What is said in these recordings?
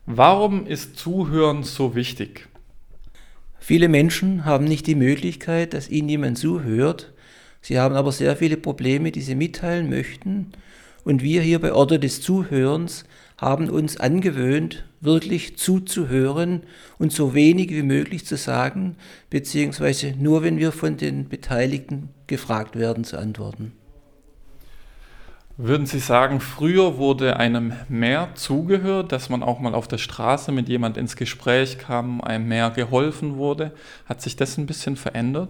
Warum ist Zuhören so wichtig? Viele Menschen haben nicht die Möglichkeit, dass ihnen jemand zuhört. Sie haben aber sehr viele Probleme, die sie mitteilen möchten. Und wir hier bei Orte des Zuhörens haben uns angewöhnt, wirklich zuzuhören und so wenig wie möglich zu sagen, beziehungsweise nur, wenn wir von den Beteiligten gefragt werden, zu antworten. Würden Sie sagen, früher wurde einem mehr zugehört, dass man auch mal auf der Straße mit jemand ins Gespräch kam, einem mehr geholfen wurde? Hat sich das ein bisschen verändert?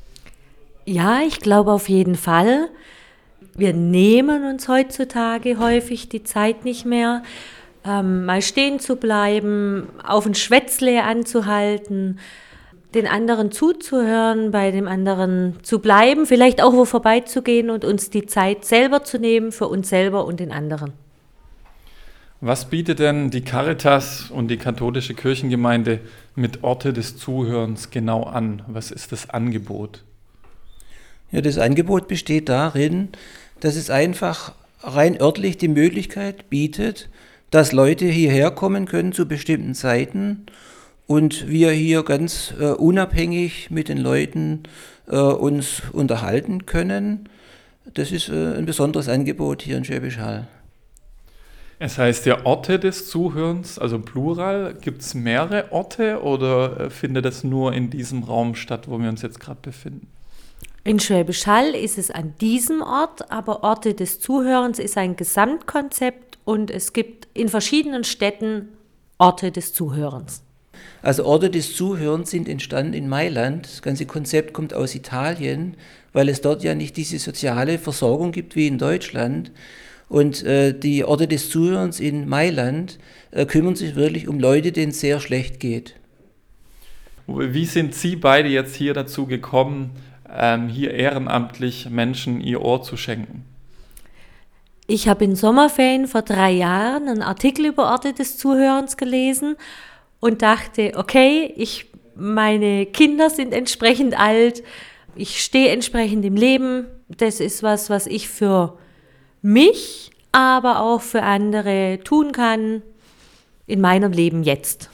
Ja, ich glaube auf jeden Fall. Wir nehmen uns heutzutage häufig die Zeit nicht mehr, mal stehen zu bleiben, auf ein Schwätzle anzuhalten, den anderen zuzuhören, bei dem anderen zu bleiben, vielleicht auch wo vorbeizugehen und uns die Zeit selber zu nehmen für uns selber und den anderen. Was bietet denn die Caritas und die katholische Kirchengemeinde mit Orte des Zuhörens genau an? Was ist das Angebot? Ja, das Angebot besteht darin, dass es einfach rein örtlich die Möglichkeit bietet, dass Leute hierher kommen können zu bestimmten Zeiten und wir hier ganz unabhängig mit den Leuten uns unterhalten können. Das ist ein besonderes Angebot hier in Schwäbisch Hall. Es heißt ja Orte des Zuhörens, also Plural. Gibt es mehrere Orte oder findet das nur in diesem Raum statt, wo wir uns jetzt gerade befinden? In Schwäbisch Hall ist es an diesem Ort, aber Orte des Zuhörens ist ein Gesamtkonzept und es gibt in verschiedenen Städten Orte des Zuhörens. Also Orte des Zuhörens sind entstanden in Mailand. Das ganze Konzept kommt aus Italien, weil es dort ja nicht diese soziale Versorgung gibt wie in Deutschland. Und die Orte des Zuhörens in Mailand kümmern sich wirklich um Leute, denen es sehr schlecht geht. Wie sind Sie beide jetzt hier dazu gekommen, hier ehrenamtlich Menschen ihr Ohr zu schenken? Ich habe in Sommerferien vor 3 Jahren einen Artikel über Orte des Zuhörens gelesen und dachte, okay, meine Kinder sind entsprechend alt, ich stehe entsprechend im Leben, das ist was ich für mich, aber auch für andere tun kann in meinem Leben jetzt.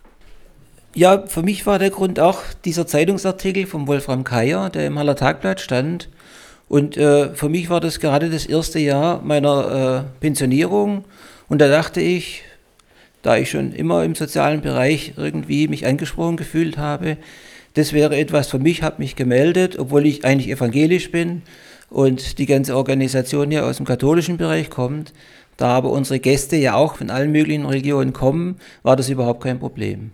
Ja, für mich war der Grund auch dieser Zeitungsartikel von Wolfram Keier, der im Haller Tagblatt stand. Und für mich war das gerade das erste Jahr meiner Pensionierung. Und da dachte ich, da ich schon immer im sozialen Bereich irgendwie mich angesprochen gefühlt habe, das wäre etwas für mich, habe mich gemeldet, obwohl ich eigentlich evangelisch bin und die ganze Organisation hier aus dem katholischen Bereich kommt. Da aber unsere Gäste ja auch von allen möglichen Religionen kommen, war das überhaupt kein Problem.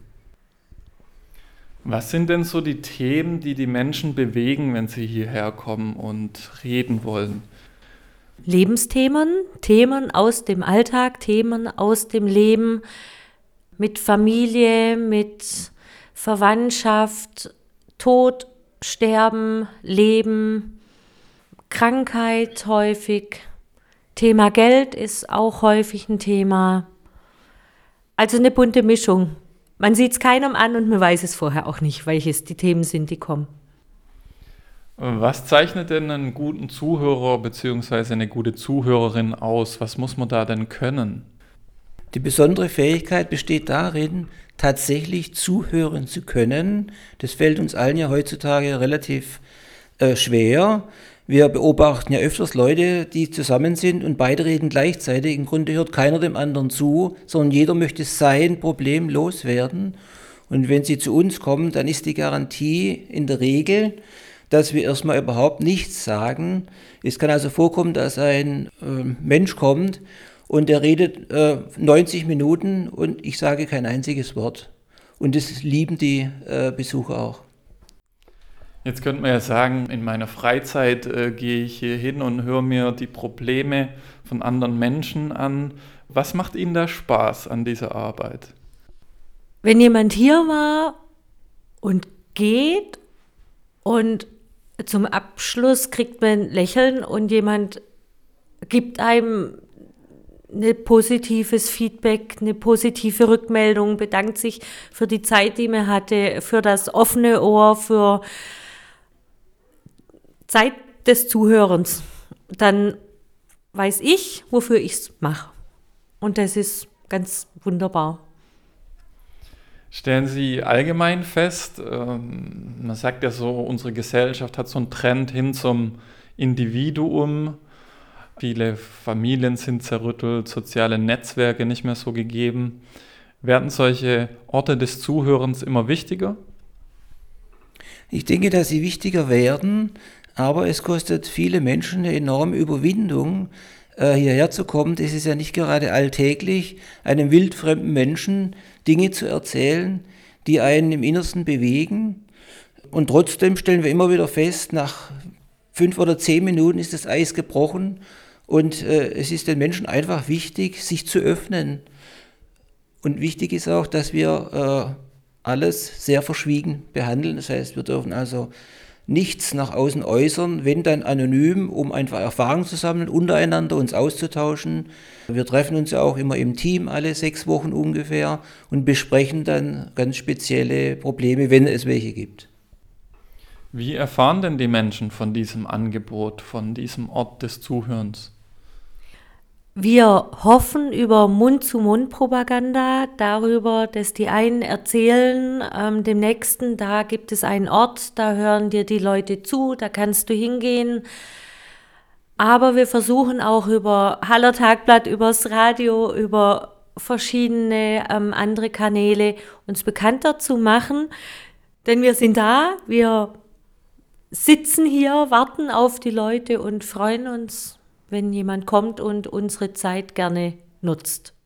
Was sind denn so die Themen, die die Menschen bewegen, wenn sie hierher kommen und reden wollen? Lebensthemen, Themen aus dem Alltag, Themen aus dem Leben mit Familie, mit Verwandtschaft, Tod, Sterben, Leben, Krankheit häufig. Thema Geld ist auch häufig ein Thema. Also eine bunte Mischung. Man sieht es keinem an und man weiß es vorher auch nicht, welches die Themen sind, die kommen. Was zeichnet denn einen guten Zuhörer bzw. eine gute Zuhörerin aus? Was muss man da denn können? Die besondere Fähigkeit besteht darin, tatsächlich zuhören zu können. Das fällt uns allen ja heutzutage relativ schwer. Wir beobachten ja öfters Leute, die zusammen sind und beide reden gleichzeitig. Im Grunde hört keiner dem anderen zu, sondern jeder möchte sein Problem loswerden. Und wenn sie zu uns kommen, dann ist die Garantie in der Regel, dass wir erstmal überhaupt nichts sagen. Es kann also vorkommen, dass ein Mensch kommt und der redet 90 Minuten und ich sage kein einziges Wort. Und das lieben die Besucher auch. Jetzt könnte man ja sagen, in meiner Freizeit gehe ich hier hin und höre mir die Probleme von anderen Menschen an. Was macht Ihnen da Spaß an dieser Arbeit? Wenn jemand hier war und geht und zum Abschluss kriegt man ein Lächeln und jemand gibt einem ein positives Feedback, eine positive Rückmeldung, bedankt sich für die Zeit, die man hatte, für das offene Ohr, für Zeit des Zuhörens, dann weiß ich, wofür ich es mache. Und das ist ganz wunderbar. Stellen Sie allgemein fest, man sagt ja so, unsere Gesellschaft hat so einen Trend hin zum Individuum. Viele Familien sind zerrüttelt, soziale Netzwerke nicht mehr so gegeben. Werden solche Orte des Zuhörens immer wichtiger? Ich denke, dass sie wichtiger werden, aber es kostet viele Menschen eine enorme Überwindung, hierher zu kommen. Das ist ja nicht gerade alltäglich, einem wildfremden Menschen Dinge zu erzählen, die einen im Innersten bewegen. Und trotzdem stellen wir immer wieder fest, nach 5 oder 10 Minuten ist das Eis gebrochen und es ist den Menschen einfach wichtig, sich zu öffnen. Und wichtig ist auch, dass wir alles sehr verschwiegen behandeln. Das heißt, wir dürfen also nichts nach außen äußern, wenn dann anonym, um einfach Erfahrungen zu sammeln, untereinander uns auszutauschen. Wir treffen uns ja auch immer im Team alle 6 Wochen ungefähr und besprechen dann ganz spezielle Probleme, wenn es welche gibt. Wie erfahren denn die Menschen von diesem Angebot, von diesem Ort des Zuhörens? Wir hoffen über Mund-zu-Mund-Propaganda darüber, dass die einen erzählen dem Nächsten, da gibt es einen Ort, da hören dir die Leute zu, da kannst du hingehen. Aber wir versuchen auch über Haller Tagblatt, übers Radio, über verschiedene andere Kanäle uns bekannter zu machen. Denn wir sind da, wir sitzen hier, warten auf die Leute und freuen uns, wenn jemand kommt und unsere Zeit gerne nutzt.